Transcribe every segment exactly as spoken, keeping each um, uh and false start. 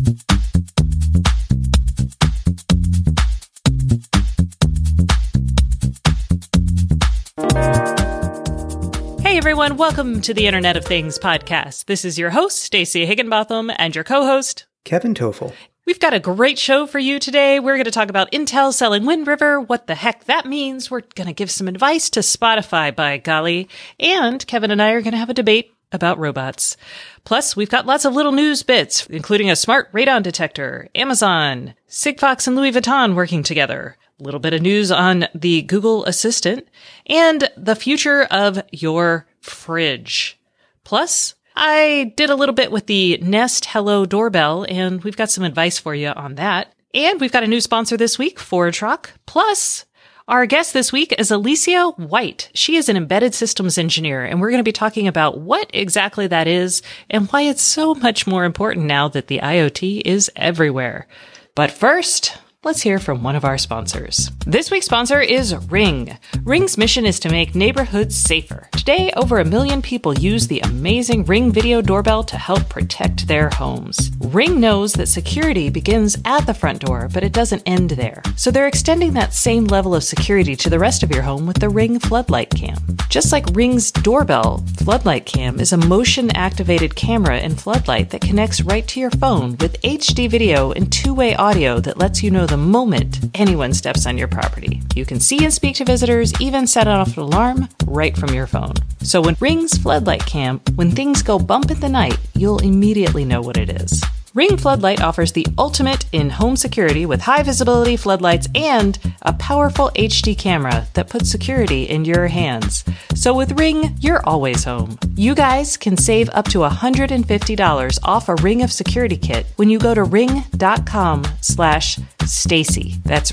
Hey everyone, welcome to the Internet of Things podcast. This is your host, Stacey Higginbotham, and your co-host, Kevin Toffel. We've got a great show for you today. We're going to talk about Intel selling Wind River, what the heck that means. We're going to give some advice to Spotify, by golly. And Kevin and I are going to have a debate about robots. Plus, we've got lots of little news bits, including a smart radon detector, Amazon, Sigfox and Louis Vuitton working together, a little bit of news on the Google Assistant, and the future of your fridge. Plus, I did a little bit with the Nest Hello doorbell, and we've got some advice for you on that. And we've got a new sponsor this week, ForgeRock. Plus, our guest this week is Alicia White. She is an embedded systems engineer, and we're going to be talking about what exactly that is and why it's so much more important now that the IoT is everywhere. But first, let's hear from one of our sponsors. This week's sponsor is Ring. Ring's mission is to make neighborhoods safer. Today, over a million people use the amazing Ring video doorbell to help protect their homes. Ring knows that security begins at the front door, but it doesn't end there. So they're extending that same level of security to the rest of your home with the Ring Floodlight Cam. Just like Ring's doorbell, Floodlight Cam is a motion-activated camera and floodlight that connects right to your phone with H D video and two-way audio that lets you know the moment anyone steps on your property. You can see and speak to visitors, even set off an alarm right from your phone. So when Ring's Floodlight Cam, when things go bump in the night, you'll immediately know what it is. Ring Floodlight offers the ultimate in home security with high visibility floodlights and a powerful H D camera that puts security in your hands. So with Ring, you're always home. You guys can save up to one hundred fifty dollars off a Ring of Security kit when you go to ring.com slash Stacy. That's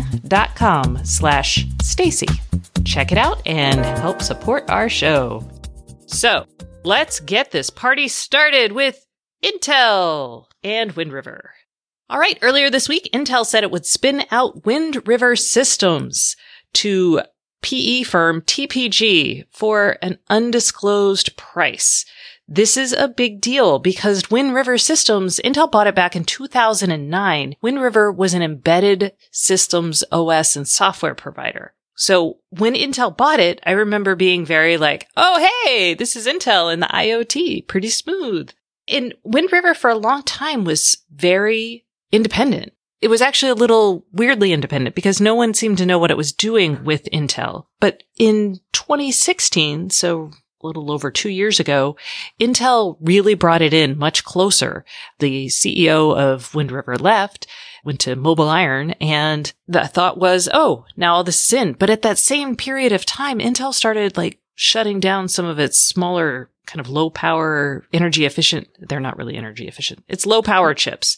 ring.com slash Stacy. Check it out and help support our show. So let's get this party started with Intel and Wind River. All right, earlier this week, Intel said it would spin out Wind River Systems to P E firm T P G for an undisclosed price. This is a big deal because Wind River Systems, Intel bought it back in two thousand nine. Wind River was an embedded systems O S and software provider. So when Intel bought it, I remember being very like, oh, hey, this is Intel and the IoT, pretty smooth. And Wind River for a long time was very independent. It was actually a little weirdly independent because no one seemed to know what it was doing with Intel. But in twenty sixteen, so a little over two years ago, Intel really brought it in much closer. The C E O of Wind River left, went to Mobile Iron, and the thought was, oh, now all this is in. But at that same period of time, Intel started like shutting down some of its smaller kind of low power, energy efficient. They're not really energy efficient. It's low power chips.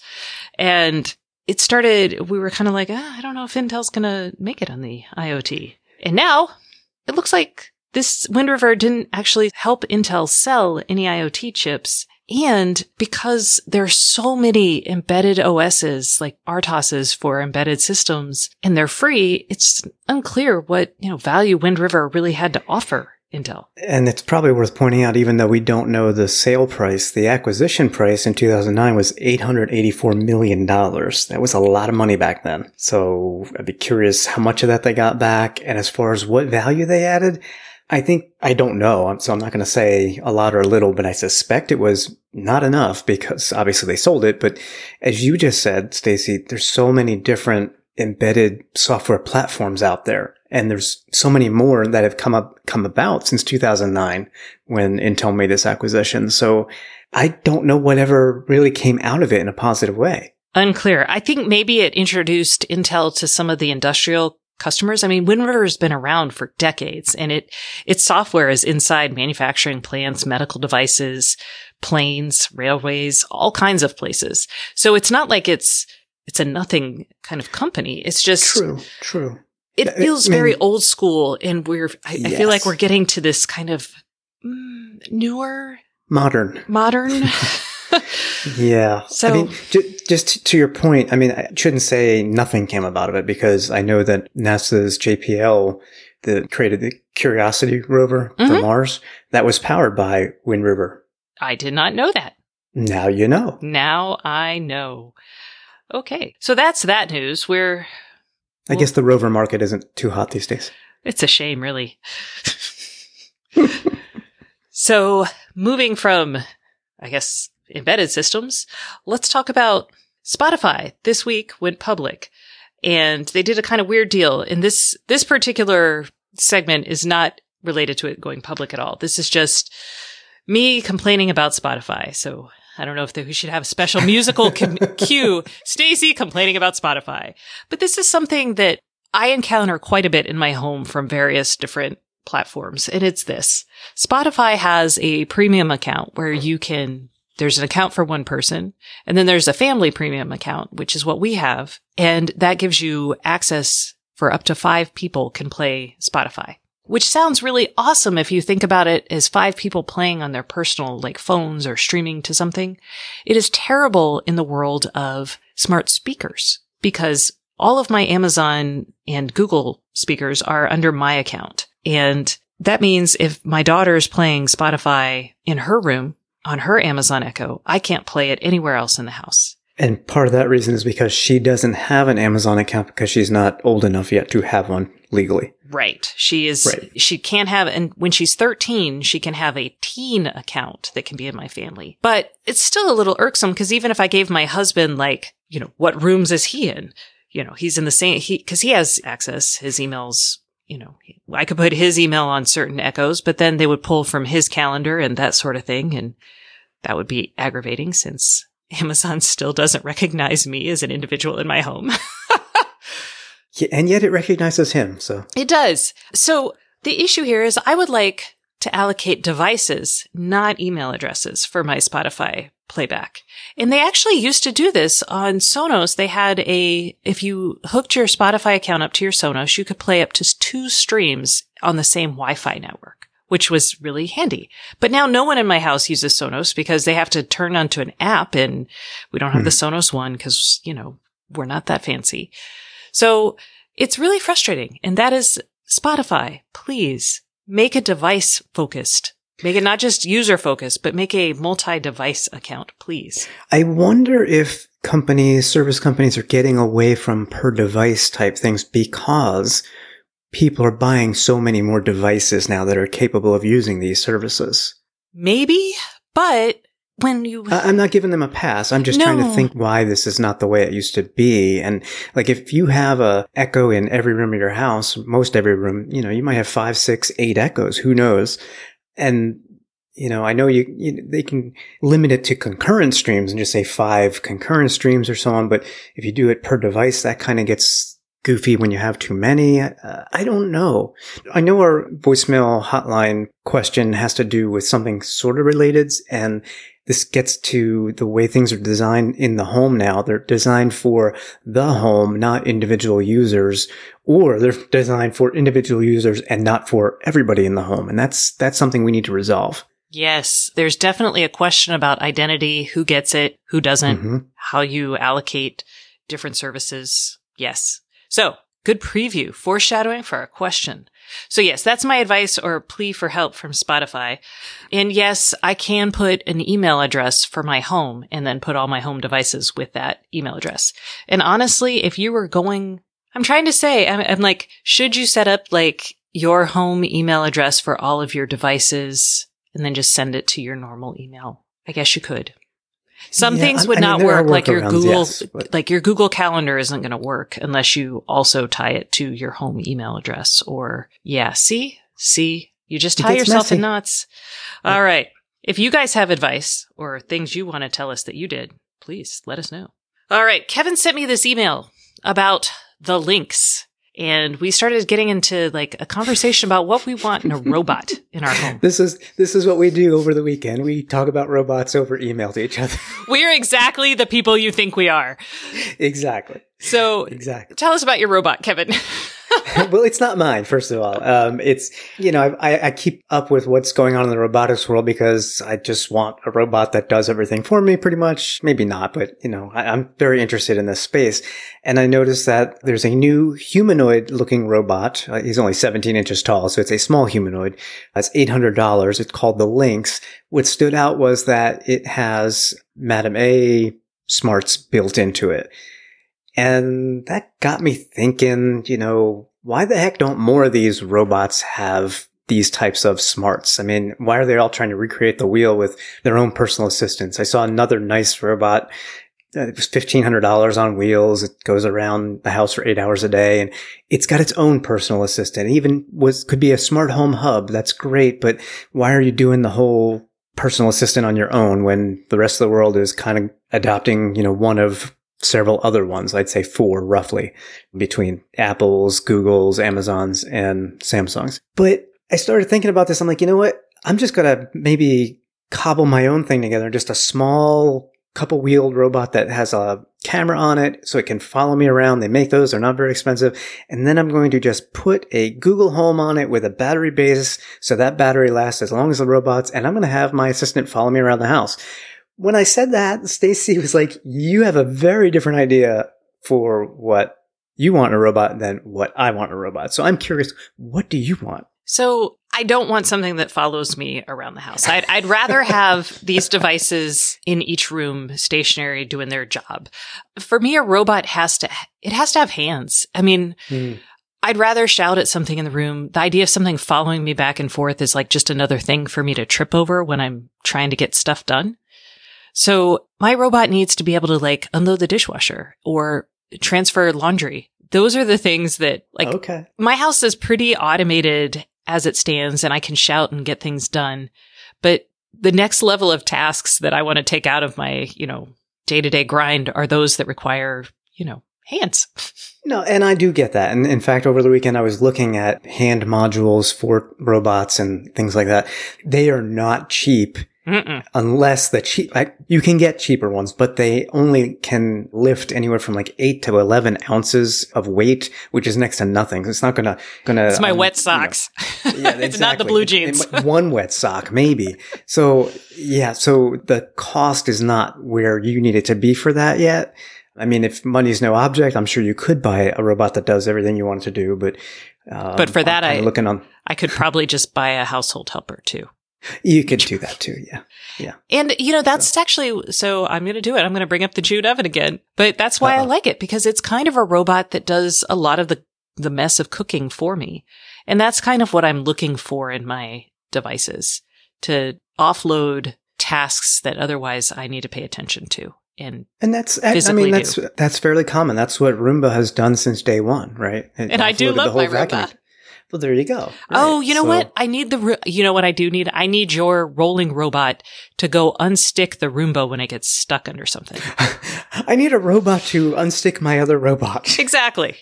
And it started, we were kind of like, ah, I don't know if Intel's going to make it on the IoT. And now it looks like this Wind River didn't actually help Intel sell any IoT chips. And because there's so many embedded O Ss, like R T O Ss for embedded systems, and they're free, it's unclear what, you know, value Wind River really had to offer Intel. And it's probably worth pointing out, even though we don't know the sale price, the acquisition price in two thousand nine was eight hundred eighty-four million dollars. That was a lot of money back then. So I'd be curious how much of that they got back. And as far as what value they added, I think, I don't know. So I'm not going to say a lot or a little, but I suspect it was not enough because obviously they sold it. But as you just said, Stacey, there's so many different embedded software platforms out there. And there's so many more that have come up, come about since two thousand nine when Intel made this acquisition. So I don't know whatever really came out of it in a positive way. Unclear. I think maybe it introduced Intel to some of the industrial customers. I mean, Wind River has been around for decades, and it its software is inside manufacturing plants, medical devices, planes, railways, all kinds of places. So it's not like it's it's a nothing kind of company. It's just true, true. It feels I mean, very old school, and we're, I, yes. I feel like we're getting to this kind of mm, newer, modern, modern. Yeah. So, I mean, j- just to your point, I mean, I shouldn't say nothing came out of it because I know that NASA's J P L that created the Curiosity rover mm-hmm. for Mars, that was powered by Wind River. I did not know that. Now you know. Now I know. Okay. So that's that news. We're... I guess the rover market isn't too hot these days. It's a shame, really. So moving from, I guess, embedded systems, let's talk about Spotify. This week went public, and they did a kind of weird deal. And this, this particular segment is not related to it going public at all. This is just me complaining about Spotify. So I don't know if we should have a special musical com- cue, Stacy complaining about Spotify. But this is something that I encounter quite a bit in my home from various different platforms. And it's this. Spotify has a premium account where you can, there's an account for one person, and then there's a family premium account, which is what we have. And that gives you access for up to five people can play Spotify, which sounds really awesome if you think about it as five people playing on their personal, like, phones or streaming to something. It is terrible in the world of smart speakers because all of my Amazon and Google speakers are under my account. And that means if my daughter is playing Spotify in her room on her Amazon Echo, I can't play it anywhere else in the house. And part of that reason is because she doesn't have an Amazon account because she's not old enough yet to have one legally. Right. She is, right. She can't have, and when she's thirteen, she can have a teen account that can be in my family. But it's still a little irksome because even if I gave my husband, like, you know, what rooms is he in? You know, he's in the same, he, cause he has access, his emails, you know, I could put his email on certain Echoes, but then they would pull from his calendar and that sort of thing. And that would be aggravating since Amazon still doesn't recognize me as an individual in my home. Yeah, and yet it recognizes him, so. It does. So the issue here is I would like to allocate devices, not email addresses, for my Spotify playback. And they actually used to do this on Sonos. They had a, if you hooked your Spotify account up to your Sonos, you could play up to two streams on the same Wi-Fi network, which was really handy. But now no one in my house uses Sonos because they have to turn onto an app, and we don't have hmm. the Sonos one because, you know, we're not that fancy. So it's really frustrating. And that is Spotify. Please make a device focused. Make it not just user focused, but make a multi-device account, please. I wonder if companies, service companies are getting away from per device type things because people are buying so many more devices now that are capable of using these services. Maybe, but when you... Uh, I'm not giving them a pass. I'm just no. trying to think why this is not the way it used to be. And like, if you have a Echo in every room of your house, most every room, you know, you might have five, six, eight Echoes. Who knows? And, you know, I know you, you they can limit it to concurrent streams and just say five concurrent streams or so on. But if you do it per device, that kind of gets goofy when you have too many. Uh, I don't know. I know our voicemail hotline question has to do with something sort of related, and this gets to the way things are designed in the home now. They're designed for the home, not individual users, or they're designed for individual users and not for everybody in the home. And that's, that's something we need to resolve. Yes, there's definitely a question about identity, who gets it, who doesn't, mm-hmm. how you allocate different services. Yes. So, good preview, foreshadowing for our question. So yes, that's my advice or plea for help from Spotify. And yes, I can put an email address for my home and then put all my home devices with that email address. And honestly, if you were going, I'm trying to say, I'm, I'm like, should you set up like your home email address for all of your devices and then just send it to your normal email? I guess you could. Some yeah, things would I mean, not work, like your Google, yes, like your Google Calendar isn't going to work unless you also tie it to your home email address. Or yeah, see, see, you just tie yourself messy. in knots. Yeah. All right. If you guys have advice or things you want to tell us that you did, please let us know. All right. Kevin sent me this email about the Lynx. And we started getting into like a conversation about what we want in a robot in our home. This is this is what we do over the weekend. We talk about robots over email to each other. We're exactly the people you think we are. Exactly. So exactly. Tell us about your robot, Kevin. Well, it's not mine, first of all. Um, it's, you know, I, I keep up with what's going on in the robotics world because I just want a robot that does everything for me pretty much. Maybe not, but, you know, I, I'm very interested in this space. And I noticed that there's a new humanoid looking robot. Uh, he's only seventeen inches tall, so it's a small humanoid. It's eight hundred dollars. It's called the Lynx. What stood out was that it has Madam A smarts built into it. And that got me thinking, you know, why the heck don't more of these robots have these types of smarts? I mean, why are they all trying to recreate the wheel with their own personal assistants? I saw another nice robot. It was fifteen hundred dollars on wheels. It goes around the house for eight hours a day, and it's got its own personal assistant. It even was, could be a smart home hub. That's great. But why are you doing the whole personal assistant on your own when the rest of the world is kind of adopting, you know, one of several other ones? I'd say four roughly between Apple's, Google's, Amazon's, and Samsung's. But I started thinking about this. I'm like, you know what? I'm just going to maybe cobble my own thing together. Just a small couple wheeled robot that has a camera on it so it can follow me around. They make those. They're not very expensive. And then I'm going to just put a Google Home on it with a battery base. So that battery lasts as long as the robot's, and I'm going to have my assistant follow me around the house. When I said that, Stacy was like, you have a very different idea for what you want in a robot than what I want in a robot. So I'm curious, what do you want? So I don't want something that follows me around the house. I'd, I'd rather have these devices in each room, stationary, doing their job. For me, a robot has to, it has to have hands. I mean, mm. I'd rather shout at something in the room. The idea of something following me back and forth is like just another thing for me to trip over when I'm trying to get stuff done. So my robot needs to be able to like unload the dishwasher or transfer laundry. Those are the things that like, okay. My house is pretty automated as it stands, and I can shout and get things done. But the next level of tasks that I want to take out of my, you know, day-to-day grind are those that require, you know, hands. No, and I do get that. And in fact, over the weekend, I was looking at hand modules for robots and things like that. They are not cheap. Mm-mm. Unless the cheap, like, you can get cheaper ones, but they only can lift anywhere from like eight to eleven ounces of weight, which is next to nothing. It's not gonna, gonna. It's my um, wet socks. You know, yeah, exactly. It's not the blue jeans. One wet sock, maybe. So yeah, so the cost is not where you need it to be for that yet. I mean, if money's no object, I'm sure you could buy a robot that does everything you want it to do, but, um, but for that, I, looking on, I could probably just buy a household helper too. You could do that too. Yeah. Yeah. And, you know, that's so. actually, so I'm going to do it. I'm going to bring up the June oven again, but that's why Uh-oh. I like it, because it's kind of a robot that does a lot of the, the mess of cooking for me. And that's kind of what I'm looking for in my devices, to offload tasks that otherwise I need to pay attention to. And, and that's, I mean, that's, do. that's fairly common. That's what Roomba has done since day one, right? It and I do love my vacuum. Roomba. Well, there you go. Right. Oh, you know so, what? I need the, you know what I do need? I need your rolling robot to go unstick the Roomba when it gets stuck under something. I need a robot to unstick my other robot. Exactly.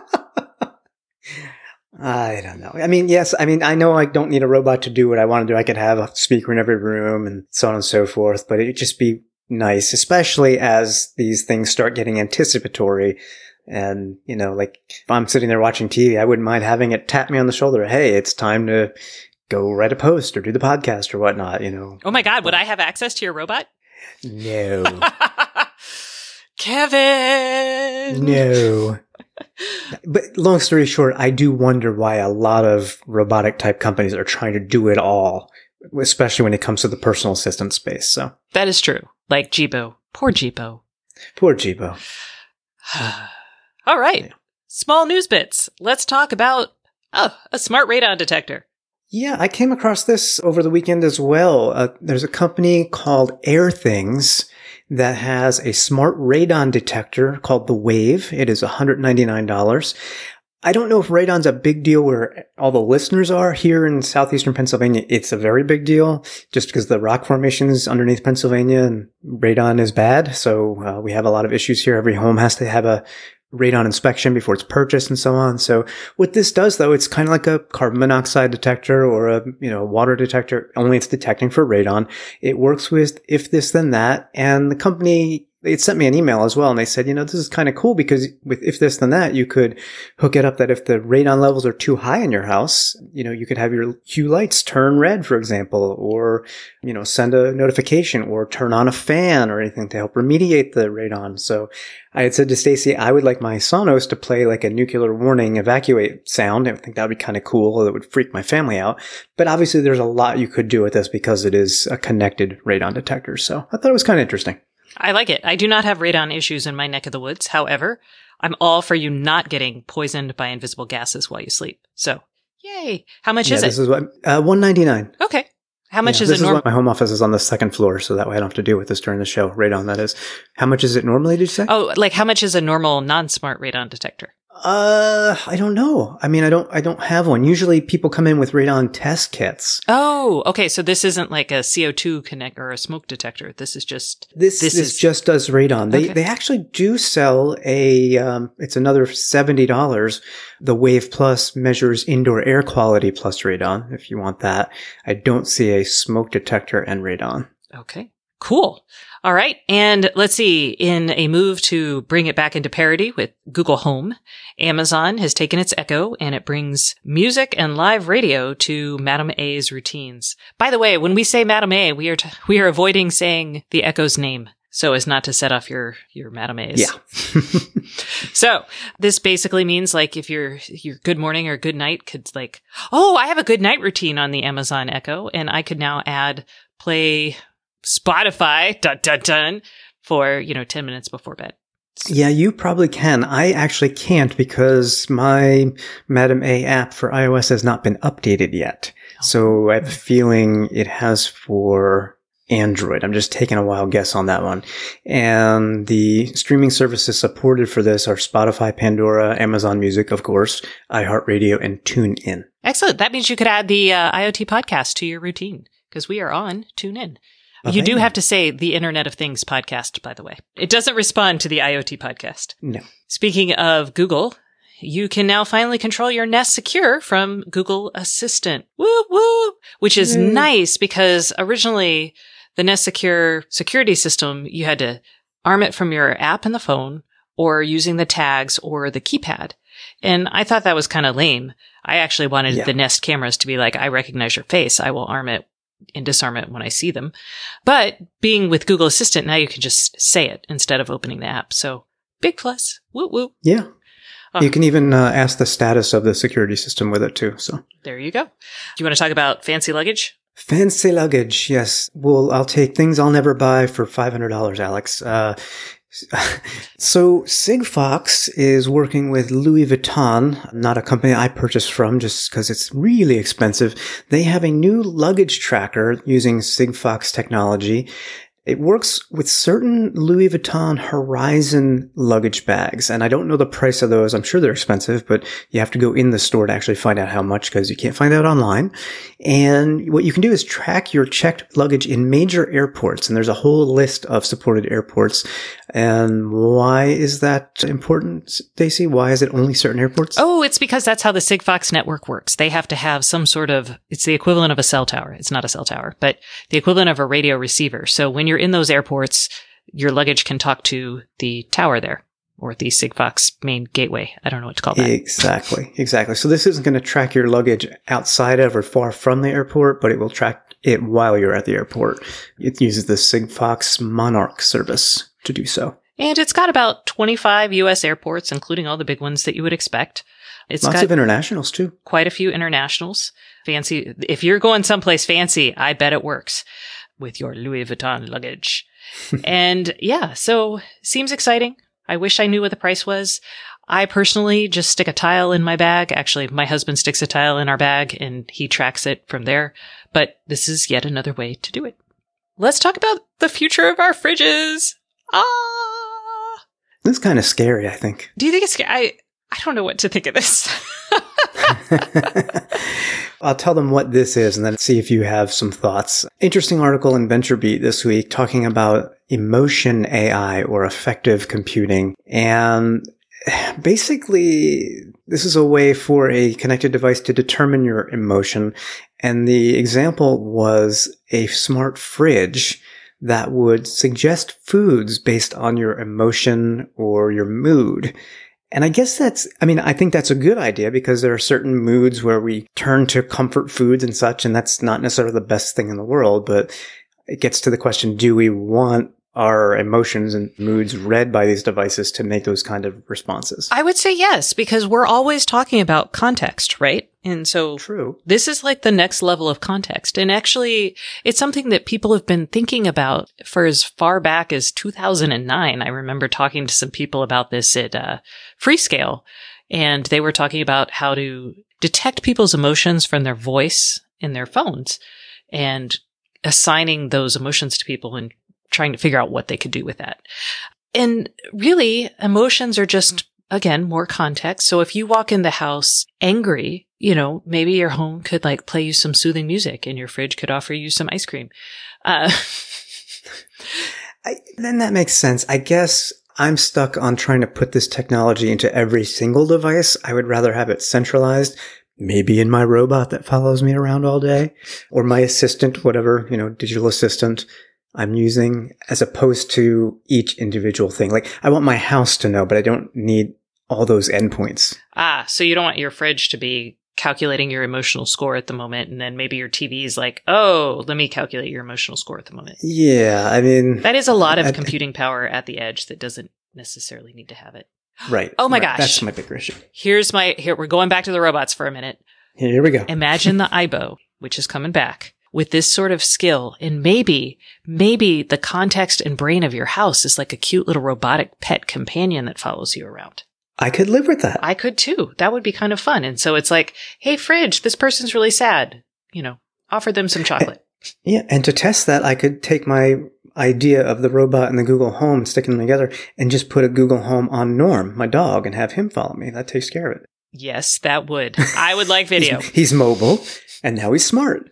I don't know. I mean, yes, I mean, I know I don't need a robot to do what I want to do. I could have a speaker in every room and so on and so forth, but it'd just be nice, especially as these things start getting anticipatory. And, you know, like if I'm sitting there watching T V, I wouldn't mind having it tap me on the shoulder. Hey, it's time to go write a post or do the podcast or whatnot, you know. Oh my God. Would I have access to your robot? No. Kevin. No. But long story short, I do wonder why a lot of robotic type companies are trying to do it all, especially when it comes to the personal assistant space. So that is true. Like Jibo. Poor Jibo. Poor Jibo. All right. Yeah. Small news bits. Let's talk about, oh, a smart radon detector. Yeah, I came across this over the weekend as well. Uh, there's a company called Airthings that has a smart radon detector called the Wave. It is one hundred ninety-nine dollars. I don't know if radon's a big deal where all the listeners are. Here in southeastern Pennsylvania, it's a very big deal just because the rock formation is underneath Pennsylvania and radon is bad. So uh, we have a lot of issues here. Every home has to have a radon inspection before it's purchased and so on. So what this does, though, it's kind of like a carbon monoxide detector or a, you know, water detector, only it's detecting for radon. It works with if this, then that. And the company they sent me an email as well, and they said, you know, this is kind of cool because with if this then that, you could hook it up that if the radon levels are too high in your house, you know, you could have your Hue lights turn red, for example, or, you know, send a notification or turn on a fan or anything to help remediate the radon. So I had said to Stacy, I would like my Sonos to play like a nuclear warning evacuate sound. I think that would be kind of cool. That would freak my family out. But obviously there's a lot you could do with this because it is a connected radon detector. So I thought it was kind of interesting. I like it. I do not have radon issues in my neck of the woods. However, I'm all for you not getting poisoned by invisible gases while you sleep. So, yay. How much yeah, is this it? Is what, uh, one ninety-nine. Okay. How much yeah, is this it normally? Is my home office is on the second floor, so that way I don't have to deal with this during the show. Radon, that is. How much is it normally, did you say? Oh, like how much is a normal non-smart radon detector? Uh, I don't know. I mean, I don't, I don't have one. Usually people come in with radon test kits. Oh, okay. So this isn't like a C O two connect or a smoke detector. This is just, this, this, this is, just does radon. They, okay. they actually do sell a, um, it's another seventy dollars. The Wave Plus measures indoor air quality plus radon. If you want that, I don't see a smoke detector and radon. Okay, cool. All right. And let's see, in a move to bring it back into parity with Google Home, Amazon has taken its Echo and it brings music and live radio to Madame A's routines. By the way, when we say Madame A, we are, t- we are avoiding saying the Echo's name so as not to set off your, your Madame A's. Yeah. So this basically means like if your, your good morning or good night could like, oh, I have a good night routine on the Amazon Echo and I could now add play Spotify, dun, dun, dun, for, you know, ten minutes before bed. Yeah, you probably can. I actually can't because my Madame A app for iOS has not been updated yet. Oh. So I have a feeling it has for Android. I'm just taking a wild guess on that one. And the streaming services supported for this are Spotify, Pandora, Amazon Music, of course, iHeartRadio, and TuneIn. Excellent. That means you could add the uh, IoT podcast to your routine because we are on TuneIn. You do have to say the Internet of Things podcast, by the way. It doesn't respond to the IoT podcast. No. Speaking of Google, you can now finally control your Nest Secure from Google Assistant. Woo woo! Which is mm. nice because originally the Nest Secure security system, you had to arm it from your app in the phone or using the tags or the keypad. And I thought that was kind of lame. I actually wanted yeah. the Nest cameras to be like, I recognize your face. I will arm it and disarm it when I see them. But being with Google Assistant, now you can just say it instead of opening the app. So big plus. Woo woo. Yeah. Oh. You can even uh, ask the status of the security system with it too. So there you go. Do you want to talk about fancy luggage? Fancy luggage. Yes. Well, I'll take things I'll never buy for five hundred dollars, Alex. Uh, So Sigfox is working with Louis Vuitton, not a company I purchased from just because it's really expensive. They have a new luggage tracker using Sigfox technology. It works with certain Louis Vuitton Horizon luggage bags, and I don't know the price of those. I'm sure they're expensive, but you have to go in the store to actually find out how much because you can't find out online. And what you can do is track your checked luggage in major airports, and there's a whole list of supported airports. And why is that important, Stacey? Why is it only certain airports? Oh, it's because that's how the Sigfox network works. They have to have some sort of, it's the equivalent of a cell tower. It's not a cell tower, but the equivalent of a radio receiver. So when you're in those airports, your luggage can talk to the tower there or the Sigfox main gateway. I don't know what to call that. Exactly. Exactly. So this isn't going to track your luggage outside of or far from the airport, but it will track it while you're at the airport. It uses the Sigfox Monarch service to do so. And it's got about twenty-five U S airports, including all the big ones that you would expect. It's Lots got of internationals too. Quite a few internationals. Fancy. If you're going someplace fancy, I bet it works with your Louis Vuitton luggage. And yeah, so seems exciting. I wish I knew what the price was. I personally just stick a tile in my bag. Actually, my husband sticks a tile in our bag and he tracks it from there. But this is yet another way to do it. Let's talk about the future of our fridges. Ah! This is kind of scary, I think. Do you think it's scary? I, I don't know what to think of this. I'll tell them what this is and then see if you have some thoughts. Interesting article in VentureBeat this week talking about emotion A I or affective computing. And basically, this is a way for a connected device to determine your emotion. And the example was a smart fridge that would suggest foods based on your emotion or your mood. And I guess that's, I mean, I think that's a good idea because there are certain moods where we turn to comfort foods and such, and that's not necessarily the best thing in the world, but it gets to the question, do we want our emotions and moods read by these devices to make those kind of responses? I would say yes, because we're always talking about context, right? And so True. This is like the next level of context. And actually, it's something that people have been thinking about for as far back as two thousand nine. I remember talking to some people about this at uh, Freescale, and they were talking about how to detect people's emotions from their voice in their phones and assigning those emotions to people and trying to figure out what they could do with that. And really, emotions are just, again, more context. So if you walk in the house angry, you know, maybe your home could like play you some soothing music and your fridge could offer you some ice cream. Uh, I, then that makes sense. I guess I'm stuck on trying to put this technology into every single device. I would rather have it centralized, maybe in my robot that follows me around all day, or my assistant, whatever, you know, digital assistant I'm using, as opposed to each individual thing. Like, I want my house to know, but I don't need all those endpoints. Ah, so you don't want your fridge to be calculating your emotional score at the moment, and then maybe your T V is like, oh, let me calculate your emotional score at the moment. Yeah, I mean... That is a lot of I, computing power at the edge that doesn't necessarily need to have it. Right. Oh my right. gosh. That's my bigger issue. Here's my... Here, we're going back to the robots for a minute. Here we go. Imagine the Aibo, which is coming back, with this sort of skill, and maybe, maybe the context and brain of your house is like a cute little robotic pet companion that follows you around. I could live with that. I could too. That would be kind of fun. And so it's like, hey, fridge, this person's really sad. You know, offer them some chocolate. Yeah. And to test that, I could take my idea of the robot and the Google Home and stick them together and just put a Google Home on Norm, my dog, and have him follow me. That takes care of it. Yes, that would. I would like video. he's, he's mobile and now he's smart.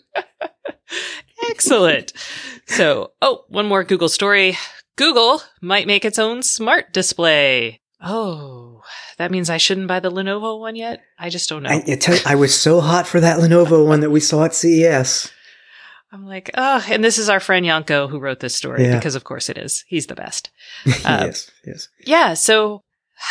Excellent. So, oh, one more Google story. Google might make its own smart display. Oh, that means I shouldn't buy the Lenovo one yet? I just don't know. I, I, tell you, I was so hot for that Lenovo one that we saw at C E S. I'm like, oh, and this is our friend Yanko who wrote this story, yeah. because of course it is. He's the best. Uh, yes, yes. Yeah, so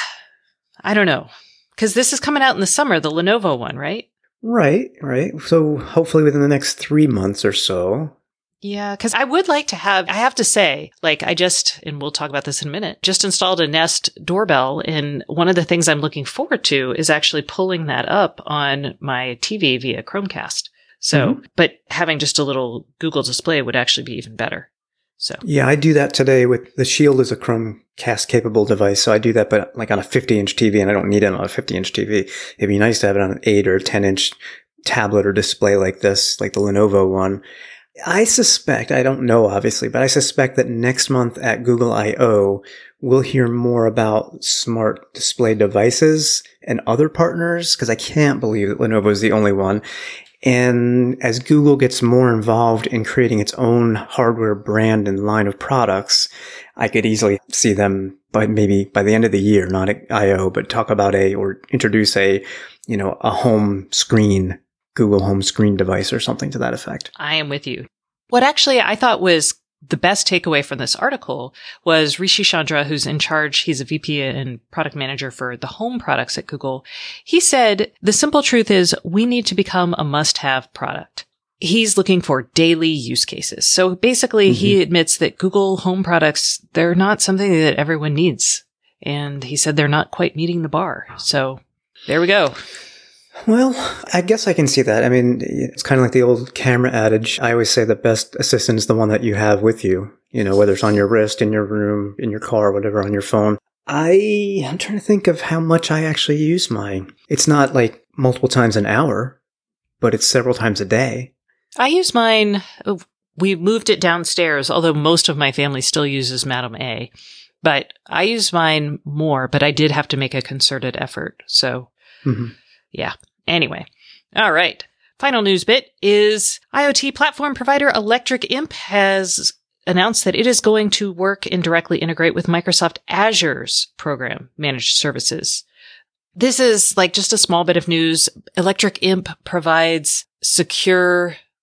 I don't know. Because this is coming out in the summer, the Lenovo one, right? Right, right. So hopefully within the next three months or so. Yeah, because I would like to have, I have to say, like I just, and we'll talk about this in a minute, just installed a Nest doorbell. And one of the things I'm looking forward to is actually pulling that up on my T V via Chromecast. So, mm-hmm. but having just a little Google display would actually be even better. So yeah, I do that today with the Shield is a Chromecast capable device. So I do that, but like on a fifty inch T V, and I don't need it on a fifty inch T V. It'd be nice to have it on an eight or ten inch tablet or display like this, like the Lenovo one. I suspect, I don't know obviously, but I suspect that next month at Google I O, we'll hear more about smart display devices and other partners, because I can't believe that Lenovo is the only one. And as Google gets more involved in creating its own hardware brand and line of products, I could easily see them by maybe by the end of the year, not at I O, but talk about a, or introduce a, you know, a home screen, Google home screen device or something to that effect. I am with you. What actually I thought was the best takeaway from this article was Rishi Chandra, who's in charge. He's a V P and product manager for the home products at Google. He said, the simple truth is we need to become a must-have product. He's looking for daily use cases. So basically, mm-hmm. he admits that Google home products, they're not something that everyone needs. And he said they're not quite meeting the bar. So there we go. Well, I guess I can see that. I mean, it's kind of like the old camera adage. I always say the best assistant is the one that you have with you, you know, whether it's on your wrist, in your room, in your car, whatever, on your phone. I, I'm trying to think of how much I actually use mine. It's not like multiple times an hour, but it's several times a day. I use mine. We moved it downstairs, although most of my family still uses Madam A. But I use mine more, but I did have to make a concerted effort. So, mm-hmm. yeah. Anyway. All right. Final news bit is IoT platform provider Electric Imp has announced that it is going to work and directly integrate with Microsoft Azure's program managed services. This is like just a small bit of news. Electric Imp provides secure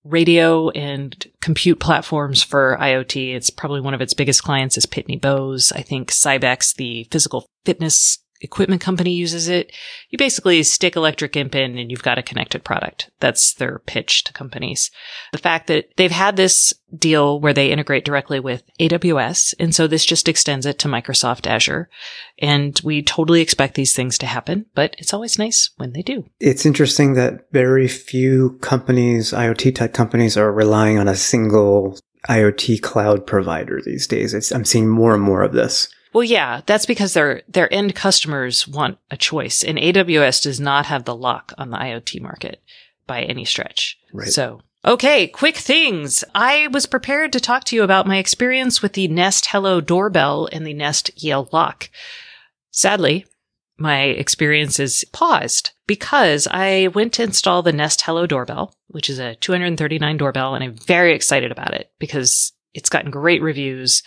radio and compute platforms for IoT. It's probably one of its biggest clients is Pitney Bowes. I think Cybex, the physical fitness equipment company, uses it. You basically stick Electric Imp in and you've got a connected product. That's their pitch to companies. The fact that they've had this deal where they integrate directly with A W S, and so this just extends it to Microsoft Azure. And we totally expect these things to happen, but it's always nice when they do. It's interesting that very few companies, IoT type companies, are relying on a single IoT cloud provider these days. It's, I'm seeing more and more of this. Well, yeah, that's because their their end customers want a choice, and A W S does not have the lock on the IoT market by any stretch. Right. So, okay, quick things. I was prepared to talk to you about my experience with the Nest Hello doorbell and the Nest E L lock. Sadly, my experience is paused because I went to install the Nest Hello doorbell, which is a two hundred thirty-nine dollars doorbell, and I'm very excited about it because it's gotten great reviews.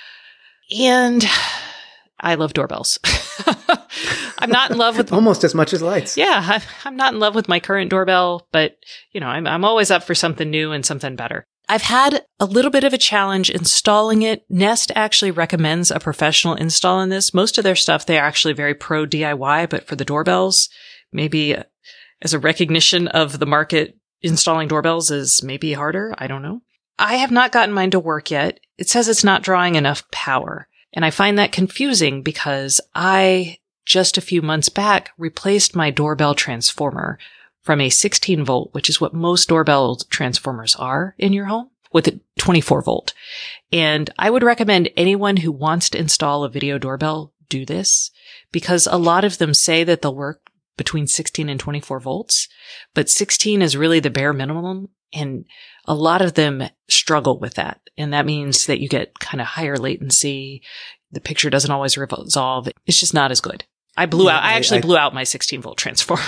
And I love doorbells. I'm not in love with almost as much as lights. Yeah, I'm not in love with my current doorbell, but you know, I'm I'm always up for something new and something better. I've had a little bit of a challenge installing it. Nest actually recommends a professional install in this. Most of their stuff, they are actually very pro D I Y, but for the doorbells, maybe as a recognition of the market, installing doorbells is maybe harder. I don't know. I have not gotten mine to work yet. It says it's not drawing enough power. And I find that confusing because I, just a few months back, replaced my doorbell transformer from a sixteen volt, which is what most doorbell transformers are in your home, with a twenty-four volt. And I would recommend anyone who wants to install a video doorbell do this, because a lot of them say that they'll work between sixteen and twenty-four volts, but sixteen is really the bare minimum. And a lot of them struggle with that. And that means that you get kind of higher latency. The picture doesn't always resolve. It's just not as good. I blew yeah, out, I actually I, blew out my sixteen volt transformer.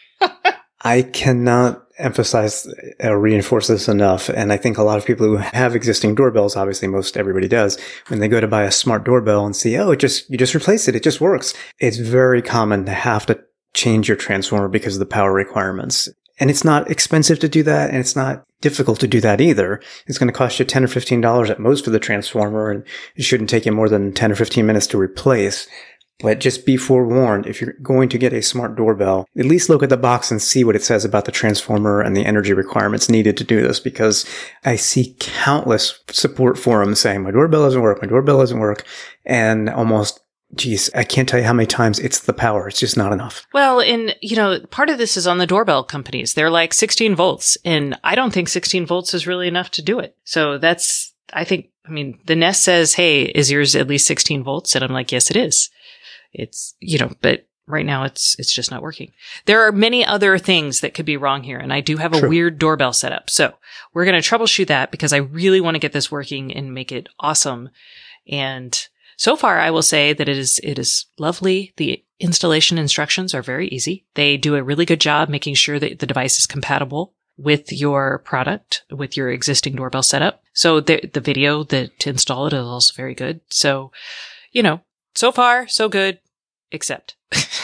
I cannot emphasize or reinforce this enough. And I think a lot of people who have existing doorbells, obviously most everybody does, when they go to buy a smart doorbell and see, oh, it just, you just replace it. It just works. It's very common to have to change your transformer because of the power requirements. And it's not expensive to do that, and it's not difficult to do that either. It's going to cost you ten or fifteen dollars at most for the transformer, and it shouldn't take you more than ten or fifteen minutes to replace. But just be forewarned, if you're going to get a smart doorbell, at least look at the box and see what it says about the transformer and the energy requirements needed to do this, because I see countless support forums saying, my doorbell doesn't work, my doorbell doesn't work, and almost Geez, I can't tell you how many times it's the power. It's just not enough. Well, and, you know, part of this is on the doorbell companies. They're like sixteen volts, and I don't think sixteen volts is really enough to do it. So that's, I think, I mean, the Nest says, hey, is yours at least sixteen volts? And I'm like, yes, it is. It's, you know, but right now it's, it's just not working. There are many other things that could be wrong here. And I do have a True. weird doorbell setup. So we're going to troubleshoot that because I really want to get this working and make it awesome. And so far, I will say that it is it is lovely. The installation instructions are very easy. They do a really good job making sure that the device is compatible with your product, with your existing doorbell setup. So the the video that to install it is also very good. So, you know, so far, so good, except.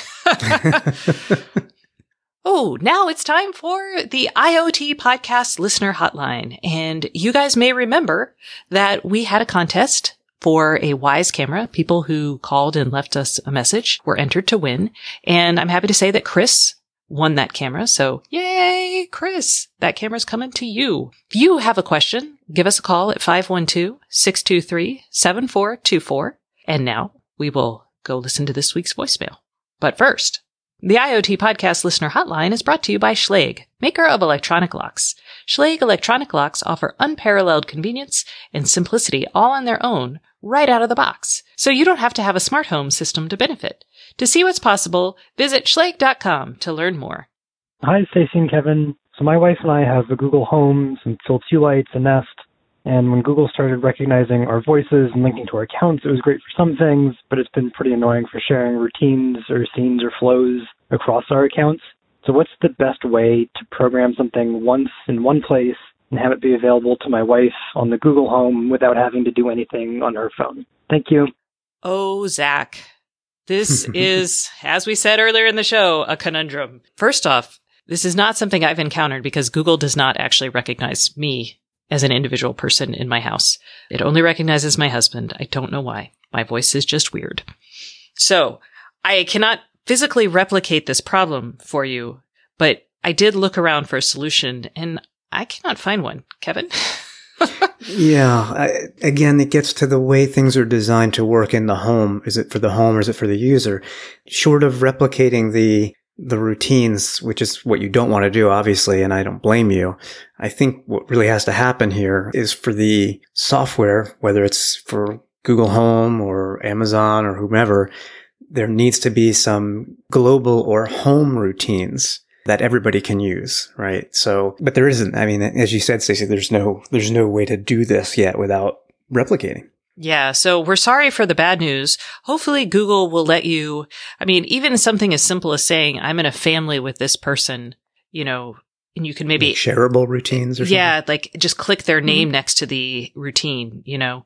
Oh, now it's time for the IoT Podcast Listener Hotline. And you guys may remember that we had a contest for a Wyze camera. People who called and left us a message were entered to win. And I'm happy to say that Chris won that camera. So yay, Chris, that camera's coming to you. If you have a question, give us a call at five one two, six two three, seven four two four. And now we will go listen to this week's voicemail. But first, the IoT Podcast Listener Hotline is brought to you by Schlage, maker of electronic locks. Schlage electronic locks offer unparalleled convenience and simplicity all on their own, right out of the box, so you don't have to have a smart home system to benefit. To see what's possible, visit schlage dot com to learn more. Hi, Stacey and Kevin. So my wife and I have a Google Home, some Philips Hue lights, a Nest, and when Google started recognizing our voices and linking to our accounts, it was great for some things, but it's been pretty annoying for sharing routines or scenes or flows across our accounts. So what's the best way to program something once in one place and have it be available to my wife on the Google Home without having to do anything on her phone? Thank you. Oh, Zach. This is, as we said earlier in the show, a conundrum. First off, This is not something I've encountered because Google does not actually recognize me as an individual person in my house. It only recognizes my husband. I don't know why. My voice is just weird. So I cannot physically replicate this problem for you, but I did look around for a solution and I cannot find one. Kevin? Yeah. I, again, it gets to the way things are designed to work in the home. Is it for the home or is it for the user? Short of replicating the the routines, which is what you don't want to do, obviously, and I don't blame you. I think what really has to happen here is for the software, whether it's for Google Home or Amazon or whomever, there needs to be some global or home routines that everybody can use, right? So, but there isn't. I mean, as you said, Stacey, there's no, there's no way to do this yet without replicating. Yeah, so we're sorry for the bad news. Hopefully Google will let you, I mean, even something as simple as saying, I'm in a family with this person, you know, and you can maybe like shareable routines or something. Yeah, like just click their name mm-hmm. next to the routine, you know.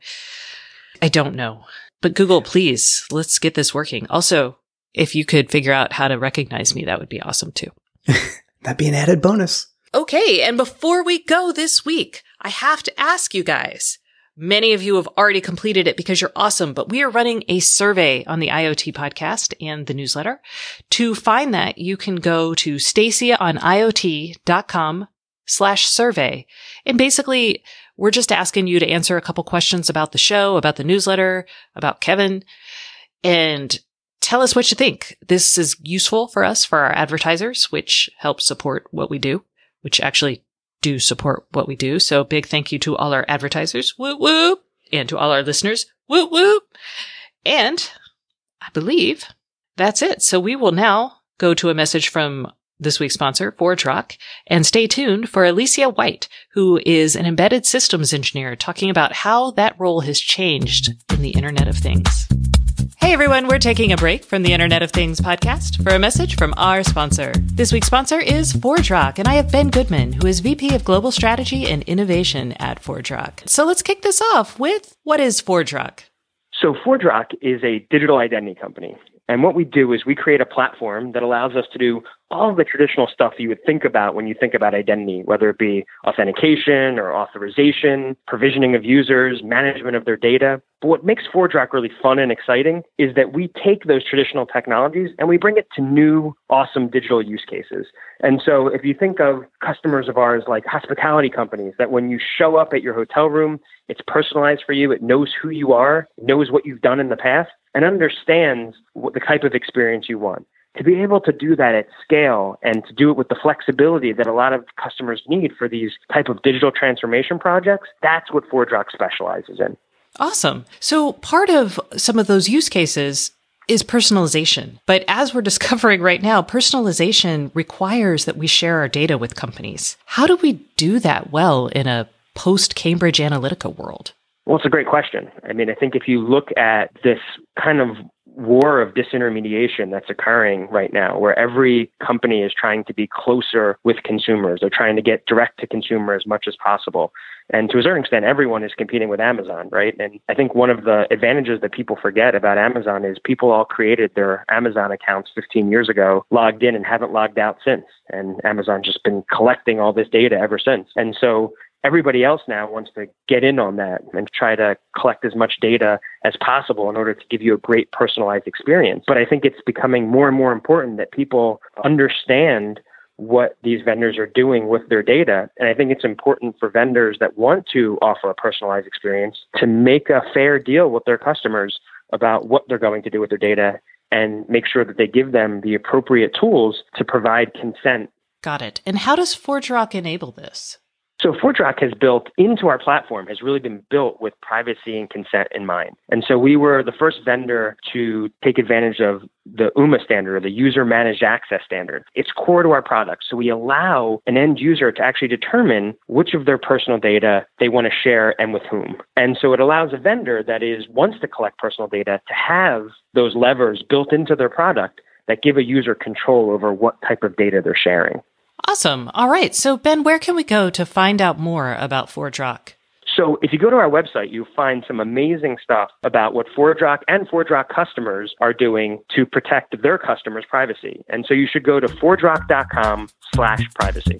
I don't know. But Google, please, let's get this working. Also, if you could figure out how to recognize me, that would be awesome too. That'd be an added bonus. Okay, and before we go this week, I have to ask you guys, many of you have already completed it because you're awesome, but we are running a survey on the I O T podcast and the newsletter. To find that, you can go to staceyoniot.com slash survey. And basically, we're just asking you to answer a couple questions about the show, about the newsletter, about Kevin, and tell us what you think. This is useful for us, for our advertisers, which helps support what we do, which actually do support what we do. So big thank you to all our advertisers, whoop whoop, and to all our listeners, whoop whoop. And I believe that's it. So we will now go to a message from this week's sponsor, ForgeRock, and stay tuned for Alicia White, who is an embedded systems engineer, talking about how that role has changed in the Internet of Things. Hey everyone, we're taking a break from the Internet of Things podcast for a message from our sponsor. This week's sponsor is ForgeRock, and I have Ben Goodman, who is V P of Global Strategy and Innovation at ForgeRock. So let's kick this off with, what is ForgeRock? So ForgeRock is a digital identity company. And what we do is we create a platform that allows us to do all of the traditional stuff you would think about when you think about identity, whether it be authentication or authorization, provisioning of users, management of their data. But what makes ForgeRock really fun and exciting is that we take those traditional technologies and we bring it to new, awesome digital use cases. And so if you think of customers of ours like hospitality companies, that when you show up at your hotel room, it's personalized for you, it knows who you are, it knows what you've done in the past, and understands what the type of experience you want. To be able to do that at scale and to do it with the flexibility that a lot of customers need for these type of digital transformation projects, that's what ForgeRock specializes in. Awesome. So part of some of those use cases is personalization. But as we're discovering right now, personalization requires that we share our data with companies. How do we do that well in a post-Cambridge Analytica world? Well, it's a great question. I mean, I think if you look at this kind of war of disintermediation that's occurring right now, where every company is trying to be closer with consumers, they're trying to get direct to consumer as much as possible. And to a certain extent, everyone is competing with Amazon, right? And I think one of the advantages that people forget about Amazon is people all created their Amazon accounts fifteen years ago, logged in and haven't logged out since. And Amazon's just been collecting all this data ever since. And so everybody else now wants to get in on that and try to collect as much data as possible in order to give you a great personalized experience. But I think it's becoming more and more important that people understand what these vendors are doing with their data. And I think it's important for vendors that want to offer a personalized experience to make a fair deal with their customers about what they're going to do with their data and make sure that they give them the appropriate tools to provide consent. Got it. And how does ForgeRock enable this? So ForgeRock has built into our platform, has really been built with privacy and consent in mind. And so we were the first vendor to take advantage of the U M A standard, or the User Managed Access standard. It's core to our product. So we allow an end user to actually determine which of their personal data they want to share and with whom. And so it allows a vendor that is wants to collect personal data to have those levers built into their product that give a user control over what type of data they're sharing. Awesome. All right. So Ben, where can we go to find out more about ForgeRock? So if you go to our website, you'll find some amazing stuff about what ForgeRock and ForgeRock customers are doing to protect their customers' privacy. And so you should go to forgerock.com slash privacy.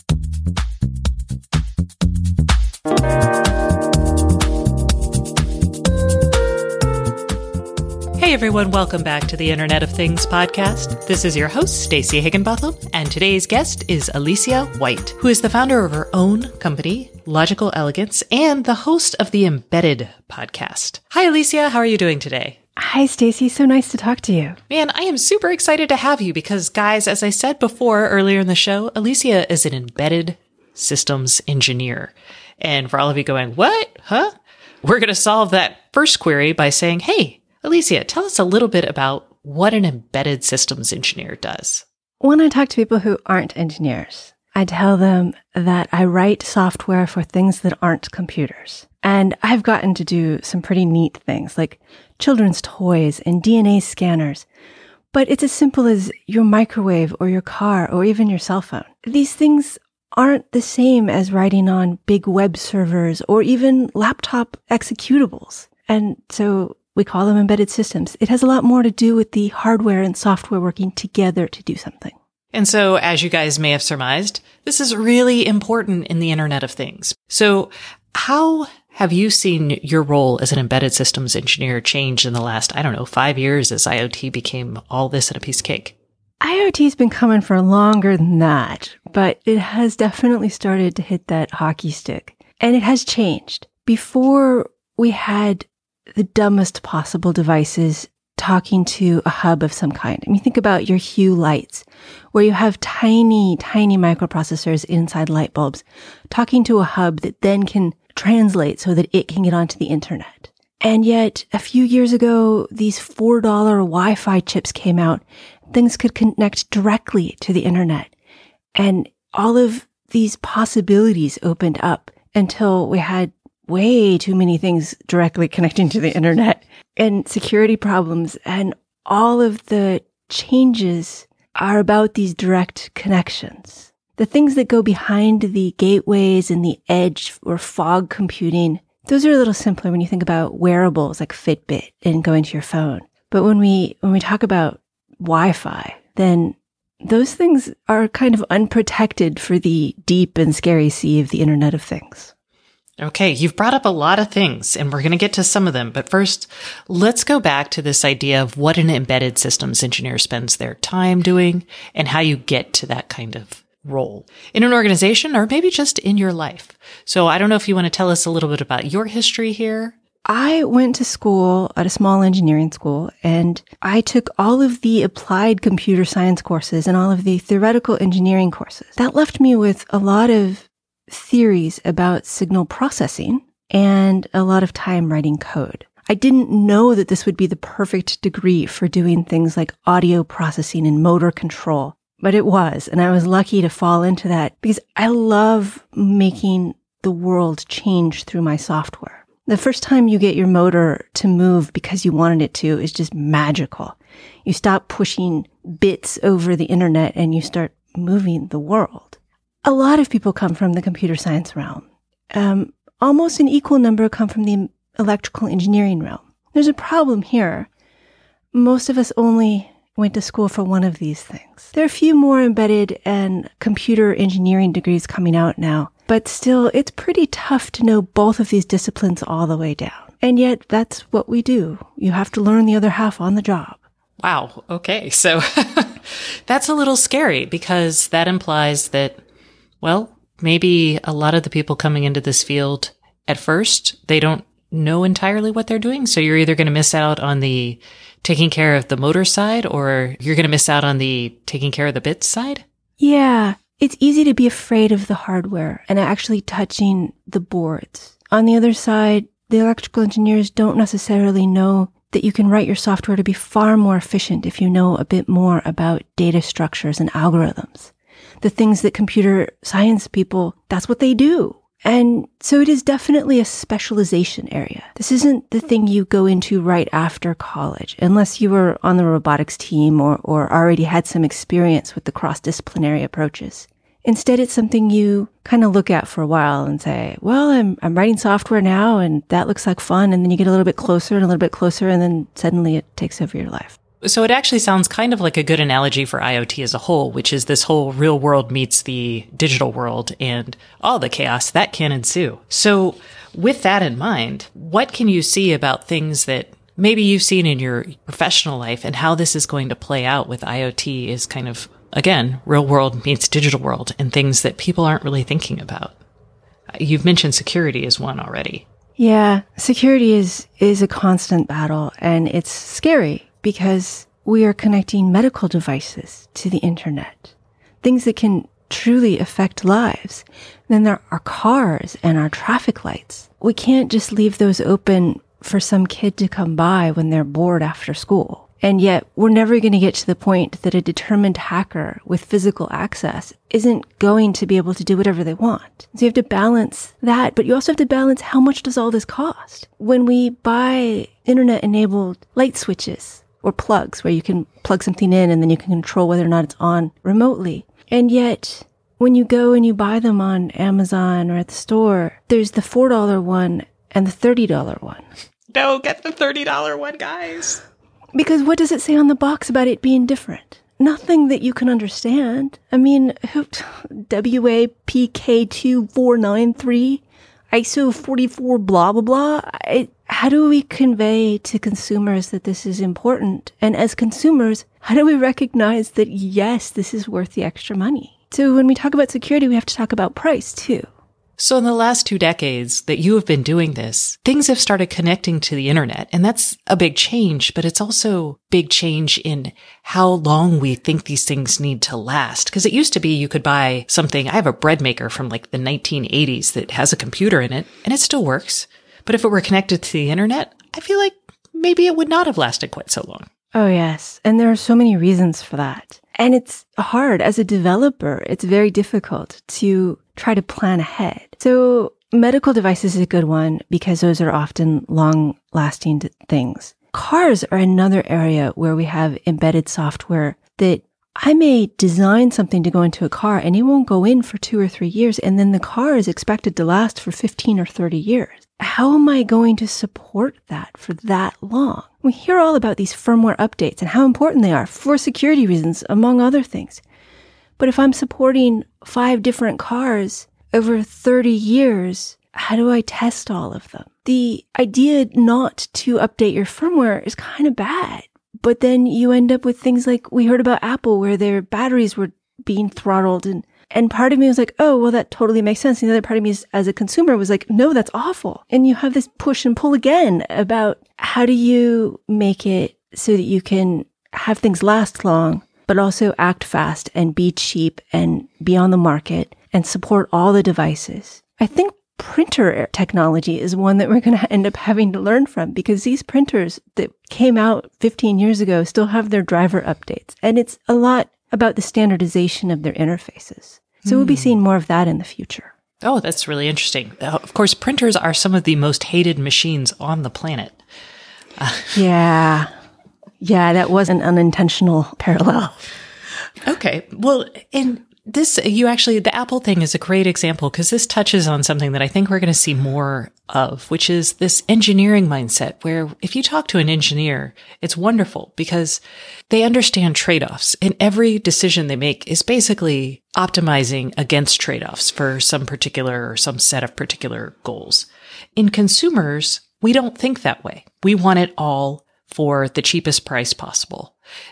Hey everyone, welcome back to the Internet of Things podcast. This is your host, Stacey Higginbotham, and today's guest is Alicia White, who is the founder of her own company, Logical Elegance, and the host of the Embedded podcast. Hi Alicia, how are you doing today? Hi Stacey, so nice to talk to you. Man, I am super excited to have you because, guys, as I said before earlier in the show, Alicia is an embedded systems engineer. And for all of you going, what? Huh? We're going to solve that first query by saying, hey, Alicia, tell us a little bit about what an embedded systems engineer does. When I talk to people who aren't engineers, I tell them that I write software for things that aren't computers. And I've gotten to do some pretty neat things like children's toys and D N A scanners. But it's as simple as your microwave or your car or even your cell phone. These things aren't the same as writing on big web servers or even laptop executables. And so we call them embedded systems. It has a lot more to do with the hardware and software working together to do something. And so, as you guys may have surmised, this is really important in the Internet of Things. So how have you seen your role as an embedded systems engineer change in the last, I don't know, five years as IoT became all this and a piece of cake? IoT's been coming for longer than that, but it has definitely started to hit that hockey stick. And it has changed. Before, we had the dumbest possible devices talking to a hub of some kind. I mean, think about your Hue lights, where you have tiny, tiny microprocessors inside light bulbs talking to a hub that then can translate so that it can get onto the internet. And yet, a few years ago, these four dollar Wi-Fi chips came out. Things could connect directly to the internet. And all of these possibilities opened up until we had way too many things directly connecting to the internet and security problems. And all of the changes are about these direct connections. The things that go behind the gateways and the edge or fog computing, those are a little simpler when you think about wearables like Fitbit and going to your phone. But when we, when we talk about Wi-Fi, then those things are kind of unprotected for the deep and scary sea of the Internet of Things. Okay, you've brought up a lot of things, and we're going to get to some of them. But first, let's go back to this idea of what an embedded systems engineer spends their time doing and how you get to that kind of role in an organization or maybe just in your life. So I don't know if you want to tell us a little bit about your history here. I went to school at a small engineering school, and I took all of the applied computer science courses and all of the theoretical engineering courses. That left me with a lot of theories about signal processing and a lot of time writing code. I didn't know that this would be the perfect degree for doing things like audio processing and motor control, but it was, and I was lucky to fall into that because I love making the world change through my software. The first time you get your motor to move because you wanted it to is just magical. You stop pushing bits over the internet and you start moving the world. A lot of people come from the computer science realm. Um, almost an equal number come from the electrical engineering realm. There's a problem here. Most of us only went to school for one of these things. There are a few more embedded and computer engineering degrees coming out now, but still, it's pretty tough to know both of these disciplines all the way down. And yet, that's what we do. You have to learn the other half on the job. Wow. Okay. So that's a little scary because that implies that, well, maybe a lot of the people coming into this field at first, they don't know entirely what they're doing. So you're either going to miss out on the taking care of the motor side or you're going to miss out on the taking care of the bits side. Yeah. It's easy to be afraid of the hardware and actually touching the boards. On the other side, the electrical engineers don't necessarily know that you can write your software to be far more efficient if you know a bit more about data structures and algorithms. The things that computer science people, that's what they do. And so it is definitely a specialization area. This isn't the thing you go into right after college, unless you were on the robotics team or, or already had some experience with the cross-disciplinary approaches. Instead, it's something you kind of look at for a while and say, well, I'm I'm writing software now and that looks like fun. And then you get a little bit closer and a little bit closer and then suddenly it takes over your life. So it actually sounds kind of like a good analogy for IoT as a whole, which is this whole real world meets the digital world and all the chaos that can ensue. So with that in mind, what can you see about things that maybe you've seen in your professional life and how this is going to play out with IoT is kind of, again, real world meets digital world and things that people aren't really thinking about? You've mentioned security as one already. Yeah, security is, is a constant battle and it's scary because we are connecting medical devices to the internet, things that can truly affect lives. Then there are cars and our traffic lights. We can't just leave those open for some kid to come by when they're bored after school. And yet we're never going to get to the point that a determined hacker with physical access isn't going to be able to do whatever they want. So you have to balance that, but you also have to balance how much does all this cost? When we buy internet-enabled light switches or plugs where you can plug something in and then you can control whether or not it's on remotely. And yet when you go and you buy them on Amazon or at the store, there's the four dollar one and the thirty dollar one. No, get the thirty dollar one, guys. Because what does it say on the box about it being different? Nothing that you can understand. I mean, W A P K two four nine three, I S O forty-four, blah, blah, blah. It, how do we convey to consumers that this is important? And as consumers, how do we recognize that, yes, this is worth the extra money? So when we talk about security, we have to talk about price too. So in the last two decades that you have been doing this, things have started connecting to the internet. And that's a big change, but it's also big change in how long we think these things need to last. Because it used to be you could buy something. I have a bread maker from like the nineteen eighties that has a computer in it and it still works. But if it were connected to the internet, I feel like maybe it would not have lasted quite so long. Oh, yes. And there are so many reasons for that. And it's hard. As a developer, it's very difficult to try to plan ahead. So medical devices is a good one because those are often long-lasting things. Cars are another area where we have embedded software that I may design something to go into a car and it won't go in for two or three years. And then the car is expected to last for fifteen or thirty years. How am I going to support that for that long? We hear all about these firmware updates and how important they are for security reasons, among other things. But if I'm supporting five different cars over thirty years, how do I test all of them? The idea not to update your firmware is kind of bad. But then you end up with things like we heard about Apple where their batteries were being throttled. And, and part of me was like, oh, well, that totally makes sense. And the other part of me is, as a consumer was like, no, that's awful. And you have this push and pull again about how do you make it so that you can have things last long, but also act fast and be cheap and be on the market and support all the devices. I think printer technology is one that we're going to end up having to learn from because these printers that came out fifteen years ago still have their driver updates. And it's a lot about the standardization of their interfaces. So mm. we'll be seeing more of that in the future. Oh, that's really interesting. Uh, of course, printers are some of the most hated machines on the planet. Uh, yeah. Yeah, that was an unintentional parallel. Okay. Well, in this, you actually, the Apple thing is a great example because this touches on something that I think we're going to see more of, which is this engineering mindset where if you talk to an engineer, it's wonderful because they understand trade-offs and every decision they make is basically optimizing against trade-offs for some particular or some set of particular goals. In consumers, we don't think that way. We want it all for the cheapest price possible.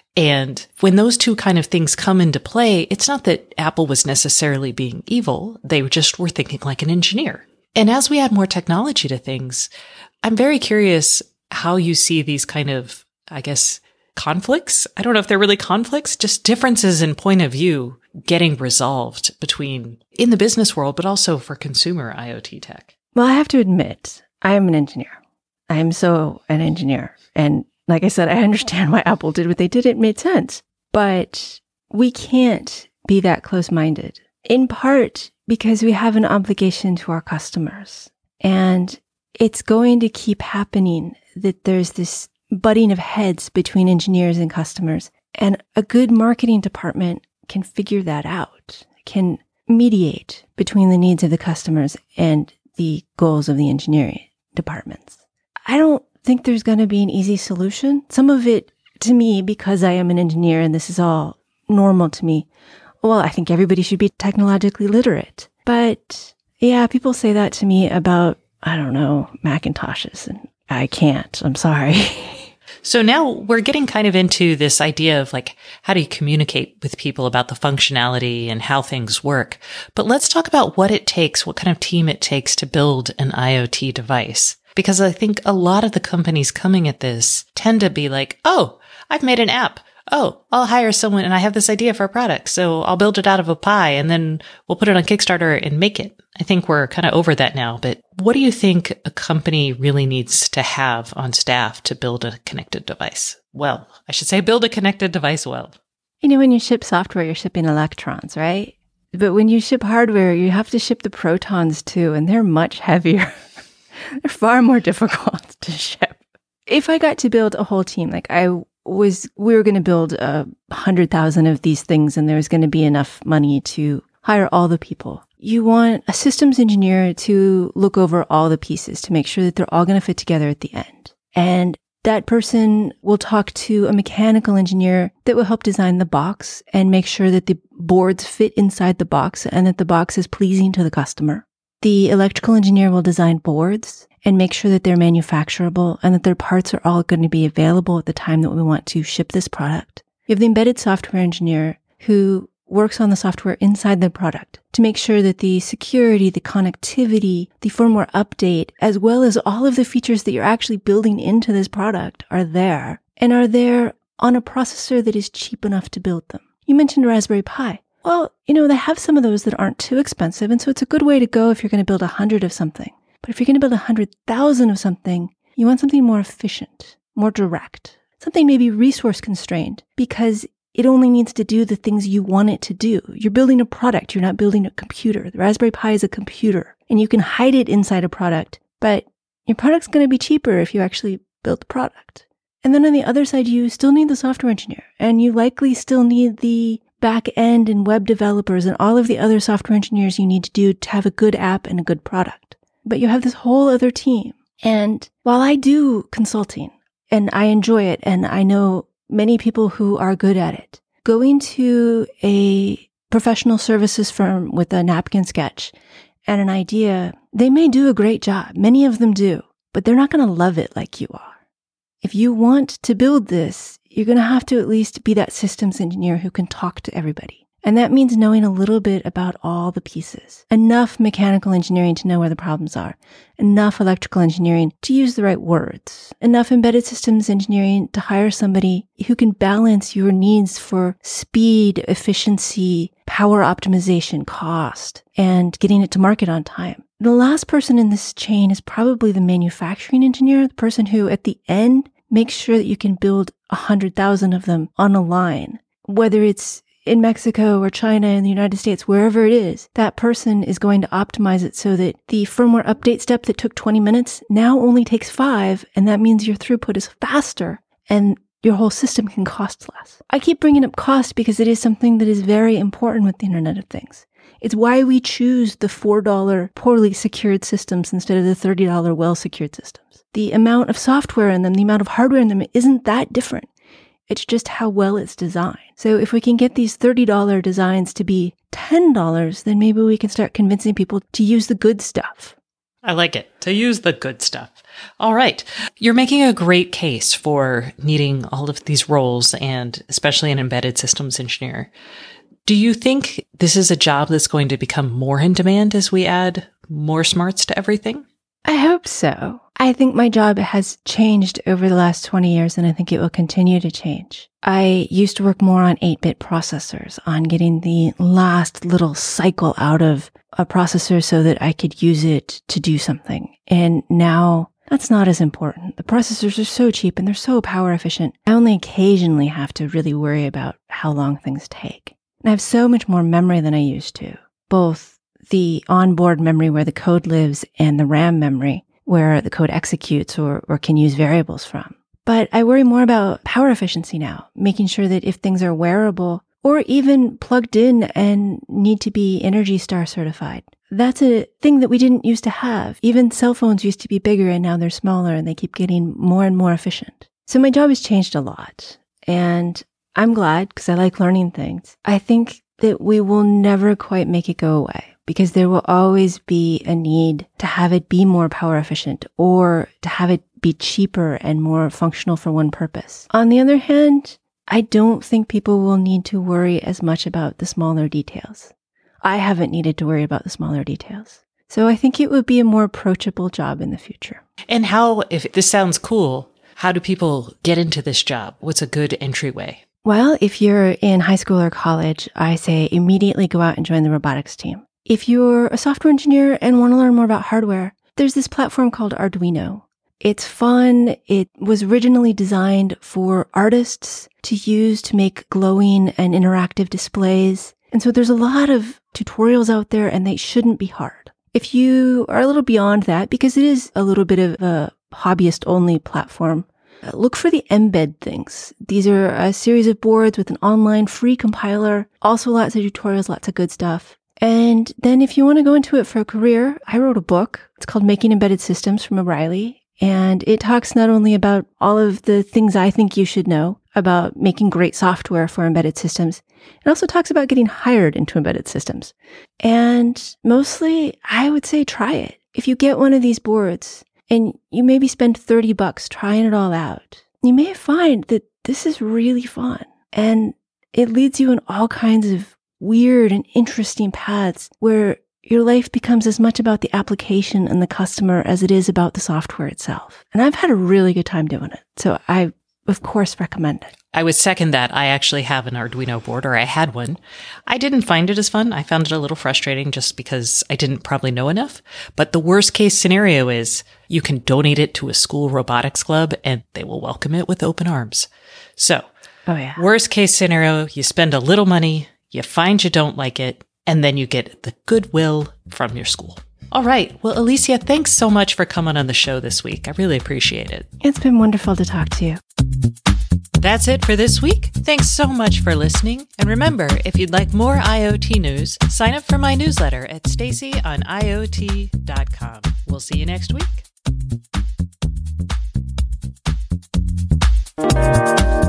And when those two kind of things come into play, it's not that Apple was necessarily being evil. They just were thinking like an engineer. And as we add more technology to things, I'm very curious how you see these kind of, I guess, conflicts. I don't know if they're really conflicts, just differences in point of view getting resolved between in the business world, but also for consumer IoT tech. Well, I have to admit, I am an engineer. I am so an engineer. And like I said, I understand why Apple did what they did. It made sense. But we can't be that close-minded, in part because we have an obligation to our customers. And it's going to keep happening that there's this butting of heads between engineers and customers. And a good marketing department can figure that out, can mediate between the needs of the customers and the goals of the engineering departments. I don't think there's going to be an easy solution. Some of it, to me, because I am an engineer and this is all normal to me, well, I think everybody should be technologically literate. But yeah, people say that to me about, I don't know, Macintoshes, and I can't. I'm sorry. So now we're getting kind of into this idea of like, how do you communicate with people about the functionality and how things work? But let's talk about what it takes, what kind of team it takes to build an IoT device. Because I think a lot of the companies coming at this tend to be like, oh, I've made an app. Oh, I'll hire someone and I have this idea for a product. So I'll build it out of a pie and then we'll put it on Kickstarter and make it. I think we're kind of over that now. But what do you think a company really needs to have on staff to build a connected device? Well, I should say build a connected device well. You know, when you ship software, you're shipping electrons, right? But when you ship hardware, you have to ship the protons too, and they're much heavier. They're far more difficult to ship. If I got to build a whole team, like I was, we were going to build a hundred thousand of these things and there was going to be enough money to hire all the people. You want a systems engineer to look over all the pieces to make sure that they're all going to fit together at the end. And that person will talk to a mechanical engineer that will help design the box and make sure that the boards fit inside the box and that the box is pleasing to the customer. The electrical engineer will design boards and make sure that they're manufacturable and that their parts are all going to be available at the time that we want to ship this product. You have the embedded software engineer who works on the software inside the product to make sure that the security, the connectivity, the firmware update, as well as all of the features that you're actually building into this product are there and are there on a processor that is cheap enough to build them. You mentioned Raspberry Pi. Well, you know, they have some of those that aren't too expensive, and so it's a good way to go if you're going to build a hundred of something. But if you're going to build a hundred thousand of something, you want something more efficient, more direct, something maybe resource constrained, because it only needs to do the things you want it to do. You're building a product. You're not building a computer. The Raspberry Pi is a computer, and you can hide it inside a product, but your product's going to be cheaper if you actually build the product. And then on the other side, you still need the software engineer, and you likely still need the back end and web developers and all of the other software engineers you need to do to have a good app and a good product. But you have this whole other team. And while I do consulting and I enjoy it, and I know many people who are good at it, going to a professional services firm with a napkin sketch and an idea, they may do a great job. Many of them do, but they're not going to love it like you are. If you want to build this, you're going to have to at least be that systems engineer who can talk to everybody. And that means knowing a little bit about all the pieces. Enough mechanical engineering to know where the problems are. Enough electrical engineering to use the right words. Enough embedded systems engineering to hire somebody who can balance your needs for speed, efficiency, power optimization, cost, and getting it to market on time. The last person in this chain is probably the manufacturing engineer, the person who at the end makes sure that you can build one hundred thousand of them on a line. Whether it's in Mexico or China and the United States, wherever it is, that person is going to optimize it so that the firmware update step that took twenty minutes now only takes five, and that means your throughput is faster and your whole system can cost less. I keep bringing up cost because it is something that is very important with the Internet of Things. It's why we choose the four dollars poorly secured systems instead of the thirty dollars well-secured systems. The amount of software in them, the amount of hardware in them isn't that different. It's just how well it's designed. So if we can get these thirty dollars designs to be ten dollars, then maybe we can start convincing people to use the good stuff. I like it. To use the good stuff. All right. You're making a great case for needing all of these roles, and especially an embedded systems engineer. Do you think this is a job that's going to become more in demand as we add more smarts to everything? I hope so. I think my job has changed over the last twenty years, and I think it will continue to change. I used to work more on eight-bit processors, on getting the last little cycle out of a processor so that I could use it to do something. And now that's not as important. The processors are so cheap and they're so power efficient. I only occasionally have to really worry about how long things take. And I have so much more memory than I used to, both the onboard memory where the code lives and the RAM memory where the code executes or, or can use variables from. But I worry more about power efficiency now, making sure that if things are wearable or even plugged in and need to be Energy Star certified. That's a thing that we didn't used to have. Even cell phones used to be bigger and now they're smaller and they keep getting more and more efficient. So my job has changed a lot and I'm glad because I like learning things. I think that we will never quite make it go away because there will always be a need to have it be more power efficient or to have it be cheaper and more functional for one purpose. On the other hand, I don't think people will need to worry as much about the smaller details. I haven't needed to worry about the smaller details. So I think it would be a more approachable job in the future. And how, if this sounds cool, how do people get into this job? What's a good entryway? Well, if you're in high school or college, I say immediately go out and join the robotics team. If you're a software engineer and want to learn more about hardware, there's this platform called Arduino. It's fun. It was originally designed for artists to use to make glowing and interactive displays. And so there's a lot of tutorials out there and they shouldn't be hard. If you are a little beyond that, because it is a little bit of a hobbyist only platform, look for the embed things. These are a series of boards with an online free compiler, also lots of tutorials, lots of good stuff. And then if you want to go into it for a career, I wrote a book. It's called Making Embedded Systems from O'Reilly. And it talks not only about all of the things I think you should know about making great software for embedded systems, it also talks about getting hired into embedded systems. And mostly, I would say try it. If you get one of these boards and you maybe spend thirty bucks trying it all out, you may find that this is really fun. And it leads you in all kinds of weird and interesting paths where your life becomes as much about the application and the customer as it is about the software itself. And I've had a really good time doing it. So I, of course, recommend it. I would second that. I actually have an Arduino board, or I had one. I didn't find it as fun. I found it a little frustrating just because I didn't probably know enough. But the worst case scenario is you can donate it to a school robotics club and they will welcome it with open arms. So, oh, yeah. Worst case scenario, you spend a little money, you find you don't like it, and then you get the goodwill from your school. All right. Well, Alicia, thanks so much for coming on the show this week. I really appreciate it. It's been wonderful to talk to you. That's it for this week. Thanks so much for listening. And remember, if you'd like more IoT news, sign up for my newsletter at stacy on I O T dot com. We'll see you next week.